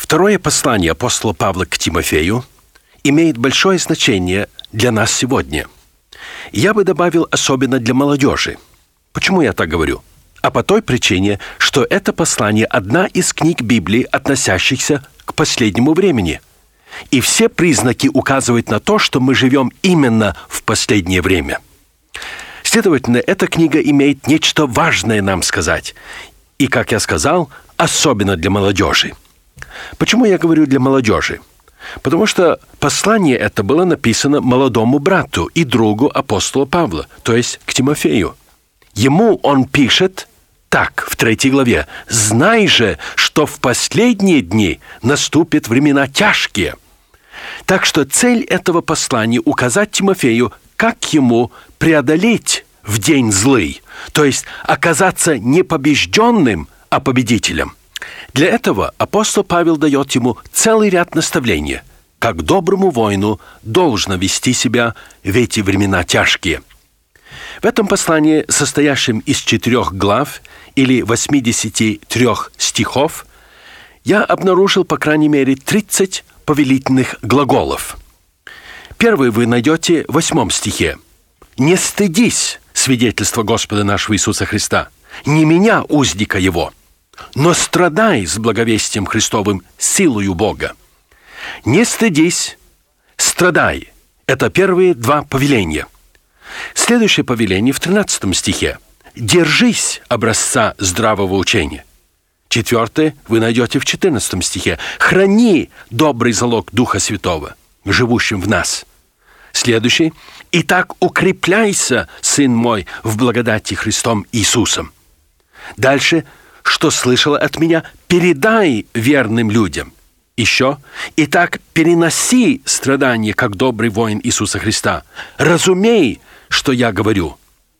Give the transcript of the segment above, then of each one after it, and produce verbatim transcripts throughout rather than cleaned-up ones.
Второе послание апостола Павла к Тимофею имеет большое значение для нас сегодня. Я бы добавил особенно для молодежи. Почему я так говорю? А по той причине, что это послание – одна из книг Библии, относящихся к последнему времени. И все признаки указывают на то, что мы живем именно в последнее время. Следовательно, эта книга имеет нечто важное нам сказать. И, как я сказал, особенно для молодежи. Почему я говорю для молодежи? Потому что послание это было написано молодому брату и другу апостола Павла, то есть к Тимофею. Ему он пишет так, в третьей главе: «Знай же, что в последние дни наступят времена тяжкие». Так что цель этого послания – указать Тимофею, как ему преодолеть в день злый, то есть оказаться не побежденным, а победителем. Для этого апостол Павел дает ему целый ряд наставлений, как доброму воину должно вести себя в эти времена тяжкие. В этом послании, состоящем из четырех глав или восьмидесяти трех стихов, я обнаружил, по крайней мере, тридцать повелительных глаголов. Первый вы найдете в восьмом стихе. «Не стыдись свидетельства Господа нашего Иисуса Христа, не меня, узника Его, но страдай с благовестием Христовым силою Бога». «Не стыдись, страдай» — это первые два повеления. Следующее повеление в тринадцатом стихе. «Держись образца здравого учения». Четвертое вы найдете в четырнадцатом стихе. «Храни добрый залог Духа Святого, живущим в нас». Следующий. «Итак, укрепляйся, сын мой, в благодати Христом Иисусом». Дальше. «Что слышала от меня, передай верным людям». Еще. «Итак, переноси страдания, как добрый воин Иисуса Христа. Разумей, что я говорю.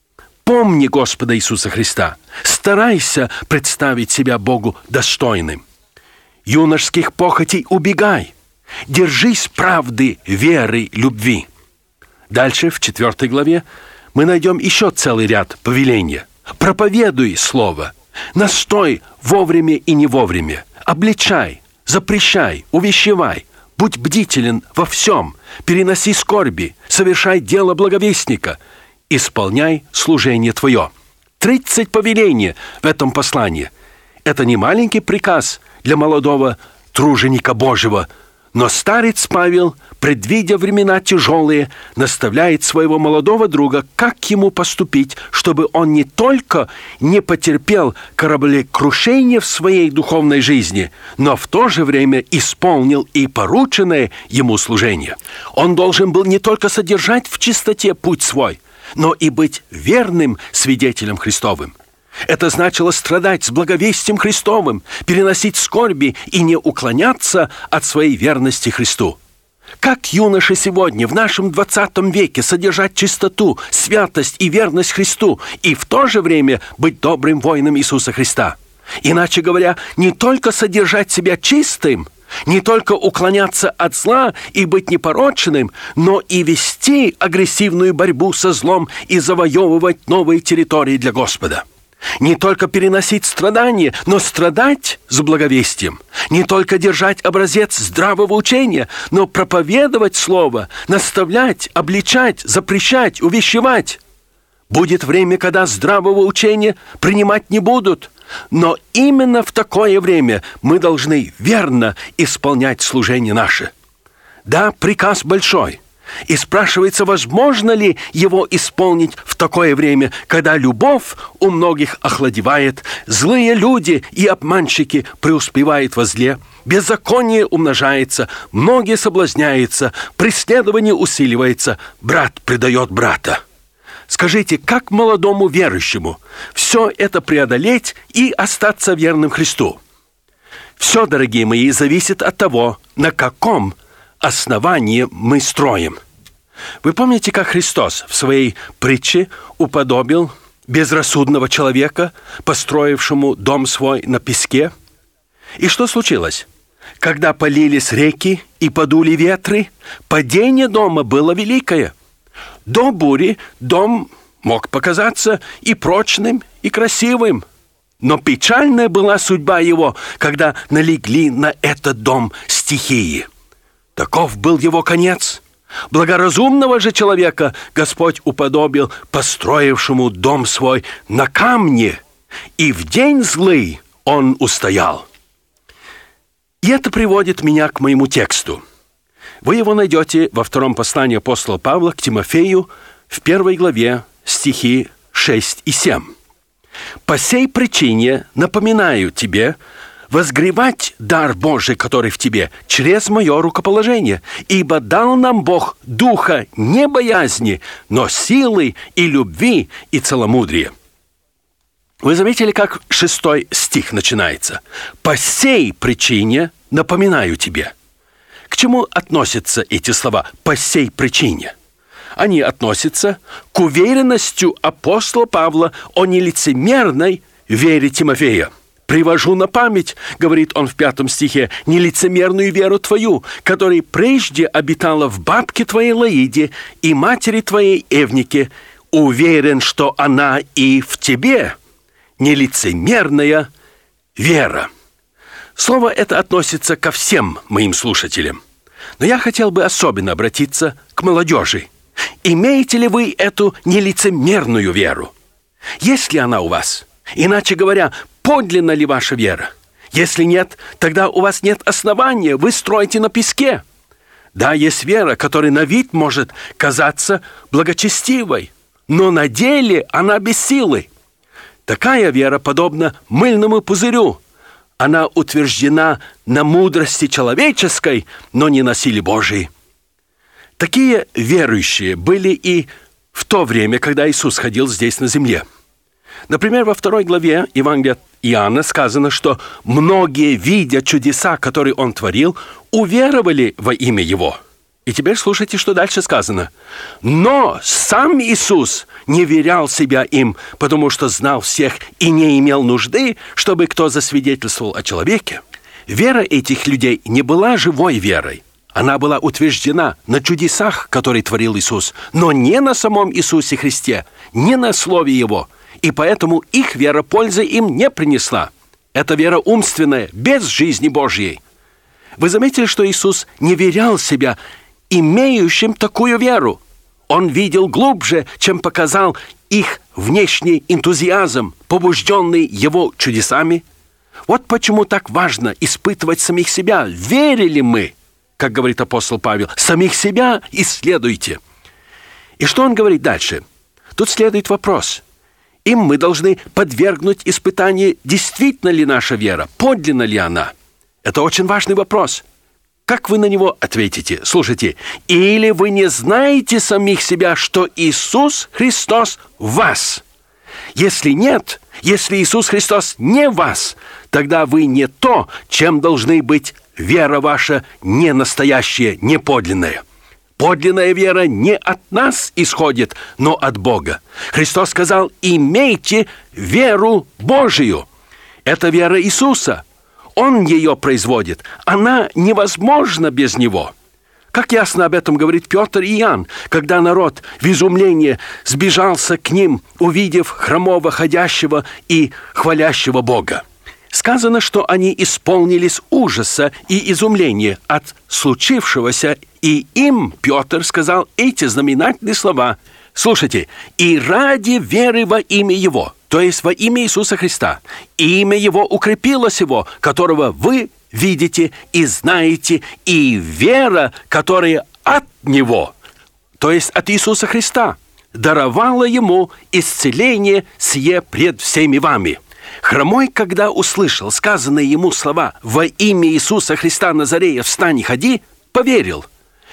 Помни Господа Иисуса Христа. Старайся представить себя Богу достойным. Юношеских похотей убегай. Держись правды, веры, любви». Дальше, в четвертой главе, мы найдем еще целый ряд повелений. «Проповедуй слово. Настой вовремя и не вовремя. Обличай, запрещай, увещевай. Будь бдителен во всем. Переноси скорби. Совершай дело благовестника. Исполняй служение твое». Тридцать повелений в этом послании. Это не маленький приказ для молодого труженика Божьего, но старец Павел, предвидя времена тяжелые, наставляет своего молодого друга, как ему поступить, чтобы он не только не потерпел кораблекрушение в своей духовной жизни, но в то же время исполнил и порученное ему служение. Он должен был не только содержать в чистоте путь свой, но и быть верным свидетелем Христовым. Это значило страдать с благовестием Христовым, переносить скорби и не уклоняться от своей верности Христу. Как юноши сегодня, в нашем двадцатом веке, содержать чистоту, святость и верность Христу и в то же время быть добрым воином Иисуса Христа? Иначе говоря, не только содержать себя чистым, не только уклоняться от зла и быть непорочным, но и вести агрессивную борьбу со злом и завоевывать новые территории для Господа. Не только переносить страдания, но страдать с благовестием. Не только держать образец здравого учения, но проповедовать слово, наставлять, обличать, запрещать, увещевать. Будет время, когда здравого учения принимать не будут, но именно в такое время мы должны верно исполнять служение наше. Да, приказ большой. И спрашивается, возможно ли его исполнить в такое время, когда любовь у многих охладевает, злые люди и обманщики преуспевают во зле, беззаконие умножается, многие соблазняются, преследование усиливается, брат предает брата. Скажите, как молодому верующему все это преодолеть и остаться верным Христу? Все, дорогие мои, зависит от того, на каком основании мы строим. Вы помните, как Христос в своей притче уподобил безрассудного человека, построившему дом свой на песке? И что случилось? Когда полились реки и подули ветры, падение дома было великое. До бури дом мог показаться и прочным, и красивым. Но печальная была судьба его, когда налегли на этот дом стихии. Таков был его конец. Благоразумного же человека Господь уподобил построившему дом свой на камне, и в день злый он устоял. И это приводит меня к моему тексту. Вы его найдете во втором послании апостола Павла к Тимофею в первой главе, стихи шесть и семь. «По сей причине напоминаю тебе возгревать дар Божий, который в тебе, через мое рукоположение, ибо дал нам Бог духа не боязни, но силы и любви и целомудрия». Вы заметили, как шестой стих начинается? «По сей причине напоминаю тебе». К чему относятся эти слова «по сей причине»? Они относятся к уверенности апостола Павла о нелицемерной вере Тимофея. «Привожу на память, — говорит он в пятом стихе, — нелицемерную веру твою, которая прежде обитала в бабке твоей Лоиде и матери твоей Эвнике. Уверен, что она и в тебе. Нелицемерная вера». Слово это относится ко всем моим слушателям. Но я хотел бы особенно обратиться к молодежи. Имеете ли вы эту нелицемерную веру? Есть ли она у вас? Иначе говоря, подлинна ли ваша вера? Если нет, тогда у вас нет основания, вы строите на песке. Да, есть вера, которая на вид может казаться благочестивой, но на деле она без силы. Такая вера подобна мыльному пузырю. Она утверждена на мудрости человеческой, но не на силе Божией. Такие верующие были и в то время, когда Иисус ходил здесь на земле. Например, во второй главе Евангелия Иоанна сказано, что многие, видя чудеса, которые Он творил, уверовали во имя Его. И теперь слушайте, что дальше сказано. «Но сам Иисус не верял себя им, потому что знал всех и не имел нужды, чтобы кто засвидетельствовал о человеке». Вера этих людей не была живой верой. Она была утверждена на чудесах, которые творил Иисус, но не на самом Иисусе Христе, не на Слове Его. И поэтому их вера пользы им не принесла. Это вера умственная, без жизни Божьей. Вы заметили, что Иисус не верял себя имеющим такую веру. Он видел глубже, чем показал их внешний энтузиазм, побужденный Его чудесами. Вот почему так важно испытывать самих себя. Верили мы, как говорит апостол Павел, самих себя исследуйте. И что он говорит дальше? Тут следует вопрос. Им мы должны подвергнуть испытанию, действительно ли наша вера, подлинна ли она. Это очень важный вопрос. Как вы на него ответите? Слушайте, или вы не знаете самих себя, что Иисус Христос в вас? Если нет, если Иисус Христос не в вас, тогда вы не то, чем должны быть вера ваша не настоящая, не подлинная. Подлинная вера не от нас исходит, но от Бога. Христос сказал: «Имейте веру Божию». Это вера Иисуса. Он ее производит. Она невозможна без Него. Как ясно об этом говорит Петр и Иоанн, когда народ в изумлении сбежался к ним, увидев хромого ходящего и хвалящего Бога. Сказано, что они исполнились ужаса и изумления от случившегося, и им Петр сказал эти знаменательные слова. Слушайте, «И ради веры во имя Его», то есть во имя Иисуса Христа, имя Его укрепилось Его, которого вы видите и знаете, и вера, которая от Него, то есть от Иисуса Христа, даровала Ему исцеление сие пред всеми вами». Хромой, когда услышал сказанные ему слова «Во имя Иисуса Христа Назарея встань и ходи», поверил.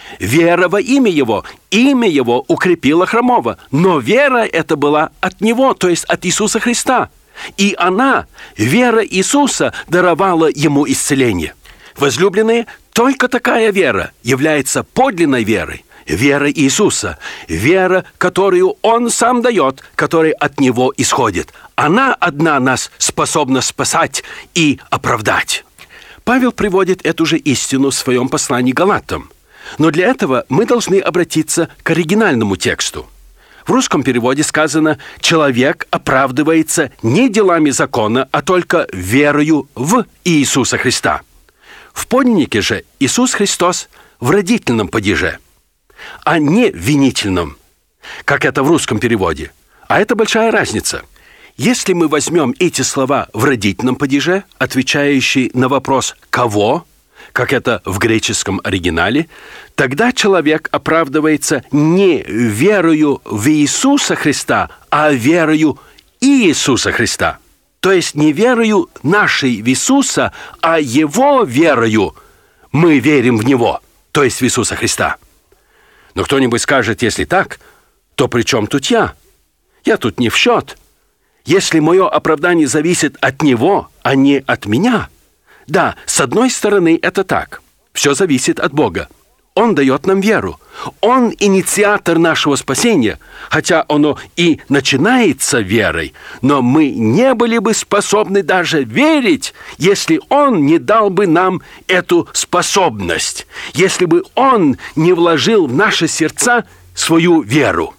Вера во имя Его, имя Его укрепило хромого, но вера эта была от Него, то есть от Иисуса Христа. И она, вера Иисуса, даровала ему исцеление. Возлюбленные, только такая вера является подлинной верой. Вера Иисуса, вера, которую Он сам дает, которая от Него исходит. Она одна нас способна спасать и оправдать. Павел приводит эту же истину в своем послании к Галатам. Но для этого мы должны обратиться к оригинальному тексту. В русском переводе сказано «человек оправдывается не делами закона, а только верою в Иисуса Христа». В подлиннике же Иисус Христос в родительном падеже, а не в винительном, как это в русском переводе. А это большая разница. Если мы возьмем эти слова в родительном падеже, отвечающие на вопрос «кого?», как это в греческом оригинале, тогда человек оправдывается не верою в Иисуса Христа, а верою Иисуса Христа. То есть не верою нашей в Иисуса, а Его верою мы верим в Него, то есть в Иисуса Христа. Но кто-нибудь скажет, если так, то при чем тут я? Я тут не в счет. Если мое оправдание зависит от Него, а не от меня. Да, с одной стороны, это так. Все зависит от Бога. Он дает нам веру. Он инициатор нашего спасения, хотя оно и начинается верой, но мы не были бы способны даже верить, если Он не дал бы нам эту способность, если бы Он не вложил в наши сердца свою веру.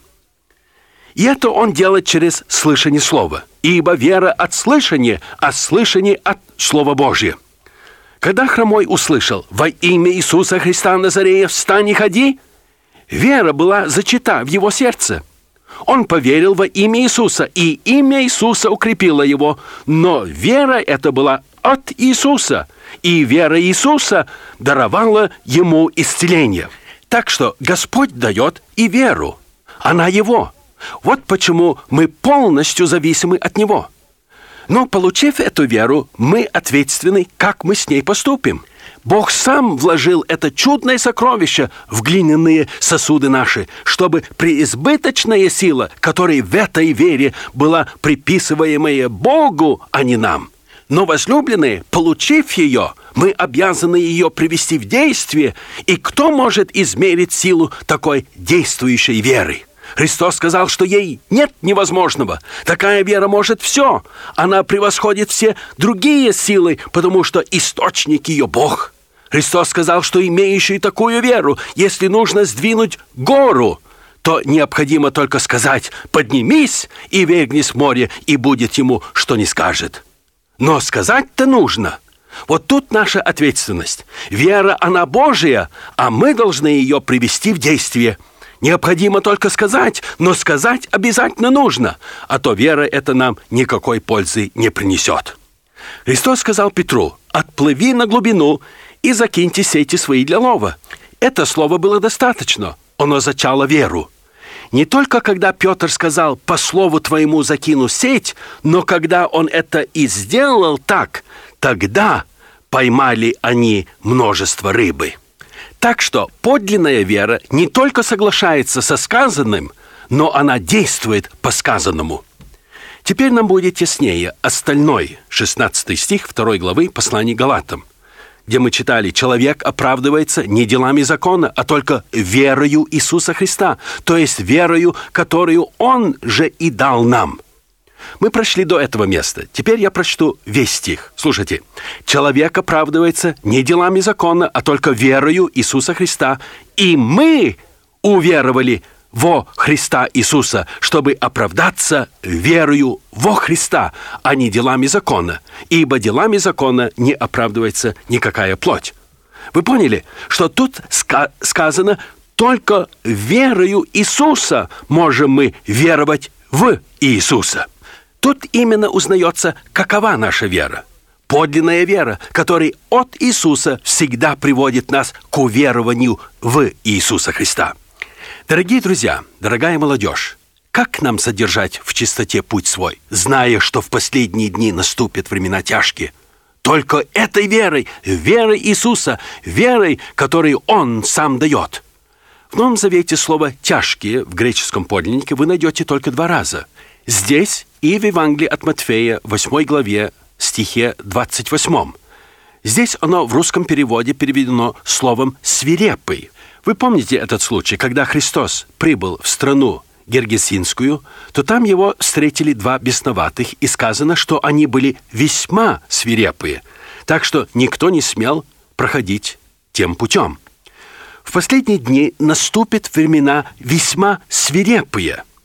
И это Он делает через слышание Слова. Ибо вера от слышания, а слышание от Слова Божия. Когда хромой услышал «Во имя Иисуса Христа Назарея встань и ходи», вера была зачата в его сердце. Он поверил во имя Иисуса, и имя Иисуса укрепило его. Но вера эта была от Иисуса, и вера Иисуса даровала ему исцеление. Так что Господь дает и веру. Она Его. Вот почему мы полностью зависимы от Него. Но, получив эту веру, мы ответственны, как мы с ней поступим. Бог сам вложил это чудное сокровище в глиняные сосуды наши, чтобы преизбыточная сила, которая в этой вере была приписываемая Богу, а не нам. Но, возлюбленные, получив ее, мы обязаны ее привести в действие, и кто может измерить силу такой действующей веры? Христос сказал, что ей нет невозможного. Такая вера может все. Она превосходит все другие силы, потому что источник ее Бог. Христос сказал, что имеющий такую веру, если нужно сдвинуть гору, то необходимо только сказать «поднимись и вегнись в море, и будет ему, что не скажет». Но сказать-то нужно. Вот тут наша ответственность. Вера, она Божия, а мы должны ее привести в действие. Необходимо только сказать, но сказать обязательно нужно, а то вера эта нам никакой пользы не принесет. Христос сказал Петру: «Отплыви на глубину и закиньте сети свои для лова». Это слово было достаточно, оно зачало веру. Не только когда Петр сказал «по слову твоему закину сеть», но когда он это и сделал так, тогда поймали они множество рыбы. Так что подлинная вера не только соглашается со сказанным, но она действует по сказанному. Теперь нам будет яснее остальной шестнадцатый стих второй главы послания Галатам, где мы читали: «Человек оправдывается не делами закона, а только верою Иисуса Христа», то есть верою, которую Он же и дал нам. Мы прошли до этого места. Теперь я прочту весь стих. Слушайте. «Человек оправдывается не делами закона, а только верою Иисуса Христа. И мы уверовали во Христа Иисуса, чтобы оправдаться верою во Христа, а не делами закона. Ибо делами закона не оправдывается никакая плоть». Вы поняли, что тут ска- сказано только верою Иисуса можем мы веровать в Иисуса. Тут именно узнается, какова наша вера. Подлинная вера, которая от Иисуса всегда приводит нас к уверованию в Иисуса Христа. Дорогие друзья, дорогая молодежь, как нам содержать в чистоте путь свой, зная, что в последние дни наступят времена тяжкие? Только этой верой, верой Иисуса, верой, которую Он сам дает. В Новом Завете слово «тяжкие» в греческом подлиннике вы найдете только два раза. Здесь и в Евангелии от Матфея, восьмой главе, стихе двадцать восьмом. Здесь оно в русском переводе переведено словом «свирепый». Вы помните этот случай, когда Христос прибыл в страну Гергесинскую, то там его встретили два бесноватых, и сказано, что они были весьма свирепые, так что никто не смел проходить тем путем. В последние дни наступят времена весьма свирепые.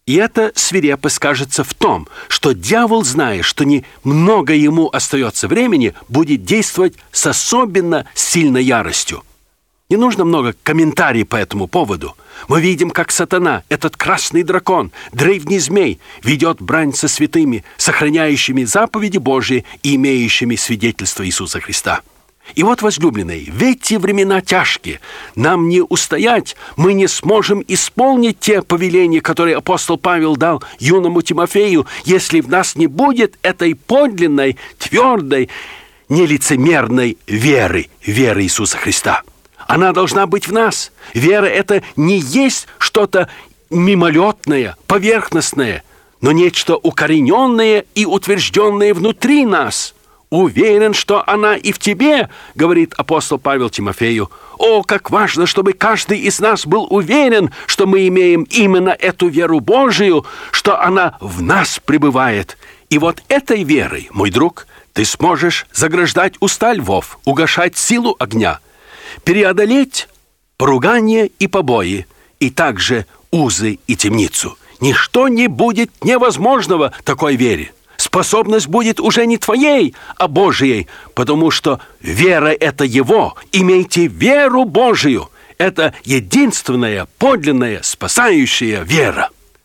И эта свирепость кажется в том, что дьявол, зная, что немного ему остается времени, будет действовать с особенно сильной яростью. Не нужно много комментариев по этому поводу. Мы видим, как сатана, этот красный дракон, древний змей, ведет брань со святыми, сохраняющими заповеди Божьи и имеющими свидетельство Иисуса Христа. И вот, возлюбленные, в эти времена тяжкие нам не устоять, мы не сможем исполнить те повеления, которые апостол Павел дал юному Тимофею, если в нас не будет этой подлинной, твердой, нелицемерной веры, веры Иисуса Христа. Она должна быть в нас. Вера – это не есть что-то мимолетное, поверхностное, но нечто укорененное и утвержденное внутри нас. «Уверен, что она и в тебе», — говорит апостол Павел Тимофею. О, как важно, чтобы каждый из нас был уверен, что мы имеем именно эту веру Божию, что она в нас пребывает. И вот этой верой, мой друг, ты сможешь заграждать уста львов, угашать силу огня, преодолеть поругание и побои, и также узы и темницу. Ничто не будет невозможного такой вере. Способность будет уже не твоей, а Божьей, потому что вера – это Его. Имейте веру Божию. Это единственная, подлинная, спасающая вера.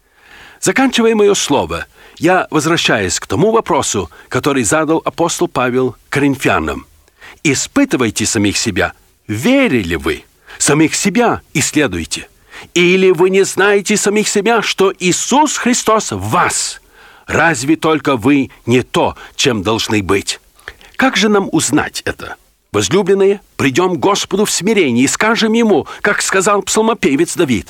Заканчивая мое слово, я возвращаюсь к тому вопросу, который задал апостол Павел коринфянам. Испытывайте самих себя. Верили вы? Самих себя исследуйте. Или вы не знаете самих себя, что Иисус Христос в вас? Разве только вы не то, чем должны быть? Как же нам узнать это? Возлюбленные, придем к Господу в смирении и скажем Ему, как сказал псалмопевец Давид.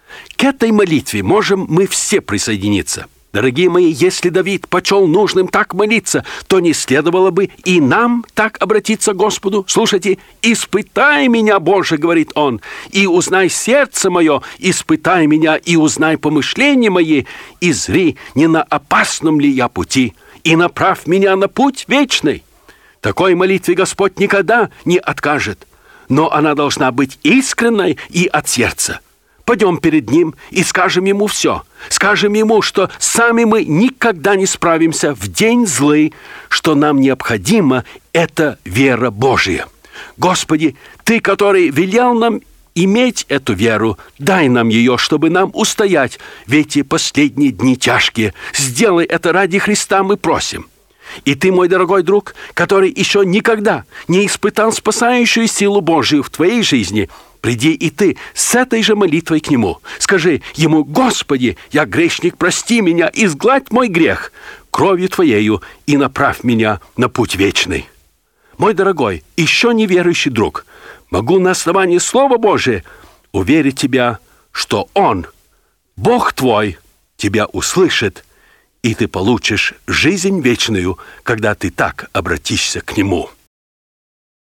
К этой молитве можем мы все присоединиться. Дорогие мои, если Давид почел нужным так молиться, то не следовало бы и нам так обратиться к Господу. Слушайте, «Испытай меня, Боже, — говорит он, — и узнай сердце мое, испытай меня и узнай помышления мои, и зри, не на опасном ли я пути, и направь меня на путь вечный». Такой молитве Господь никогда не откажет, но она должна быть искренней и от сердца. Пойдем перед Ним и скажем Ему все. Скажем Ему, что сами мы никогда не справимся в день злый, что нам необходима эта вера Божия. Господи, Ты, который велел нам иметь эту веру, дай нам ее, чтобы нам устоять в эти последние дни тяжкие. Сделай это ради Христа, мы просим. И ты, мой дорогой друг, который еще никогда не испытал спасающую силу Божию в твоей жизни, приди и ты с этой же молитвой к Нему. Скажи Ему: «Господи, я грешник, прости меня, изгладь мой грех кровью Твоею и направь меня на путь вечный». Мой дорогой, еще неверующий друг, могу на основании Слова Божия уверить тебя, что Он, Бог твой, тебя услышит, и ты получишь жизнь вечную, когда ты так обратишься к Нему.